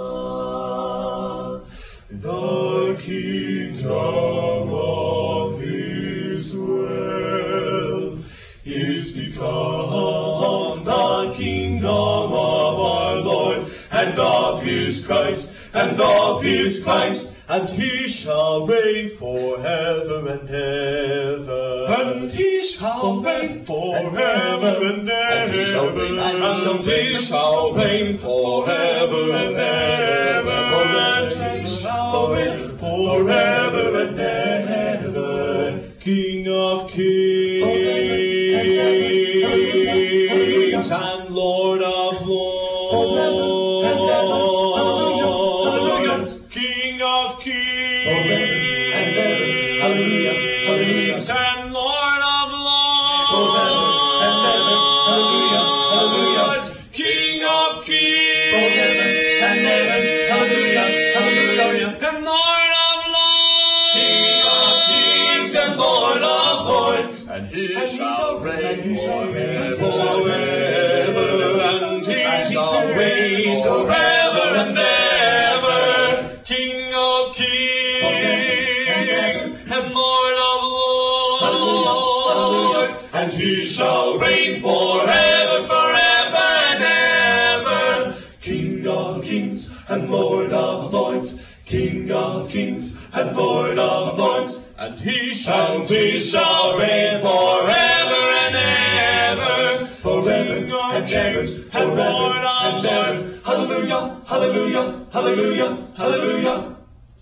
The kingdom of Israel is become the kingdom of our Lord and of his Christ, and of his Christ, and he shall reign forever and ever. And he shall reign forever and ever. And he shall reign, and he shall reign forever and ever. And he shall reign forever and ever. King of kings and Lord of lords. King of kings and Lord of lords. King of kings and Lord of lords. King of kings and Lord of lords. And he shall reign forever, and he shall reign forever and ever. King of kings and Lord of lords, and he shall reign forever, forever and ever. King of kings and Lord of lords, King of kings and Lord of lords, and he shall, he shall reign forever and ever. Forever and ever, and Lord of lords. Hallelujah, hallelujah, hallelujah, hallelujah.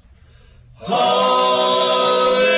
Hallelujah.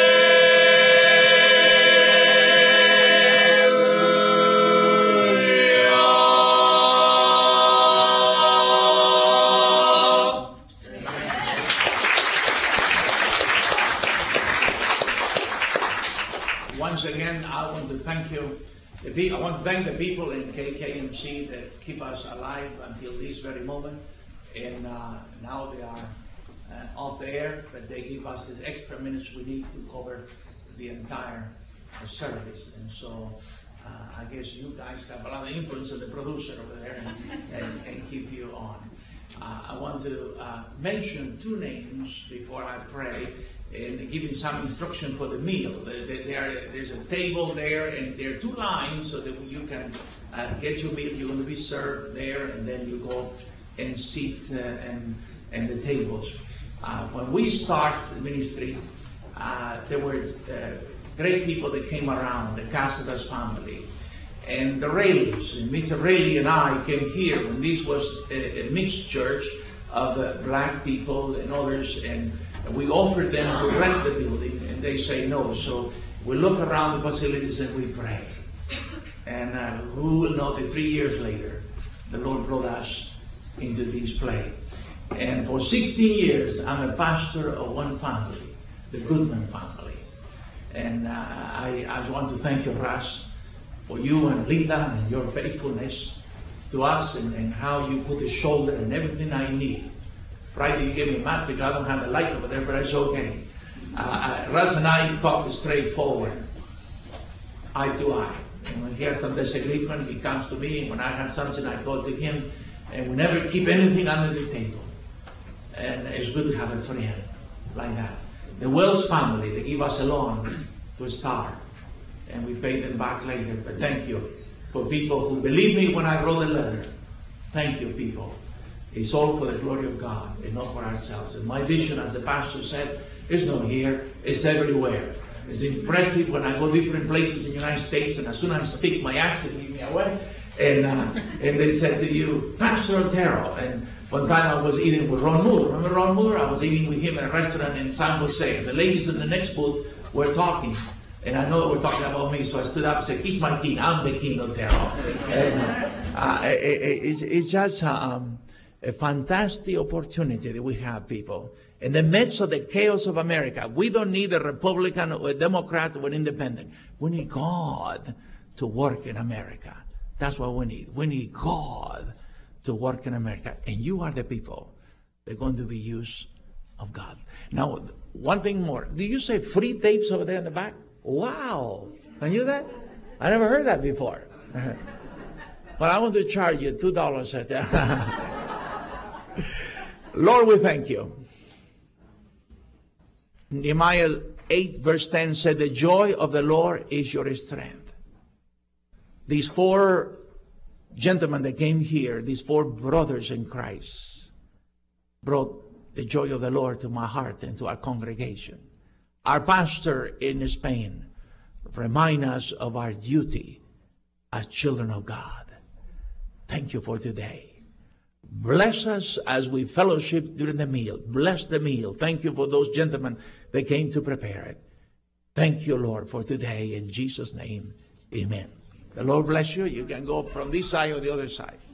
Once again, I want to thank you. The pe- I want to thank the people in K K M C that keep us alive until this very moment. And uh, now they are uh, off the air, but they give us the extra minutes we need to cover the entire uh, service. And so uh, I guess you guys have a lot of influence on the producer over there and, and, and keep you on. Uh, I want to uh, mention two names before I pray and giving some instruction for the meal. There, there's a table there, and there are two lines so that you can uh, get your meal. You're going to be served there, and then you go and sit uh, and, and the tables. Uh, when we start the ministry, uh, there were uh, great people that came around, the Casadas family, and the Rayleys. And Mister Rayleigh and I came here when this was a, a mixed church of uh, black people and others, and we offered them to rent the building, and they say no. So we look around the facilities and we pray. And uh, who will know that three years later, the Lord brought us into this place. And for sixteen years, I'm a pastor of one family, the Goodman family. And uh, I, I want to thank you, Russ, for you and Linda and your faithfulness to us, and, and how you put a shoulder in everything I need. Friday you gave me a map because I don't have the light over there, but it's okay. Uh, Russ and I talk straightforward, eye to eye. And when he has some disagreement, he comes to me. When I have something, I go to him. And we never keep anything under the table. And it's good to have a friend like that. The Wells family, they give us a loan to start. And we pay them back later. But thank you for people who believe me when I wrote a letter. Thank you, people. It's all for the glory of God and not for ourselves. And my vision, as the pastor said, is not here, it's everywhere. It's impressive when I go different places in the United States, and as soon as I speak, my accent gives me away. And uh, and they said to you, Pastor Otero. And one time I was eating with Ron Moore. Remember Ron Moore? I was eating with him at a restaurant in San Jose. The ladies in the next booth were talking. And I know they were talking about me, so I stood up and said, he's my king, I'm the king Otero. And uh, uh, it, it, it's, it's just... Um, a fantastic opportunity that we have, people. In the midst of the chaos of America, we don't need a Republican or a Democrat or an independent. We need God to work in America. That's what we need. We need God to work in America. And you are the people that are going to be used of God. Now, one thing more. Do you say free tapes over there in the back? Wow. Can you do that? I never heard that before. But I want to charge you two dollars at that. Lord, we thank you. Nehemiah eight verse ten said, the joy of the Lord is your strength. These four gentlemen that came here, these four brothers in Christ, brought the joy of the Lord to my heart and to our congregation. Our pastor in Spain remind us of our duty as children of God. Thank you for today. Bless us as we fellowship during the meal. Bless the meal. Thank you for those gentlemen that came to prepare it. Thank you, Lord, for today. In Jesus' name, amen. The Lord bless you. You can go from this side or the other side.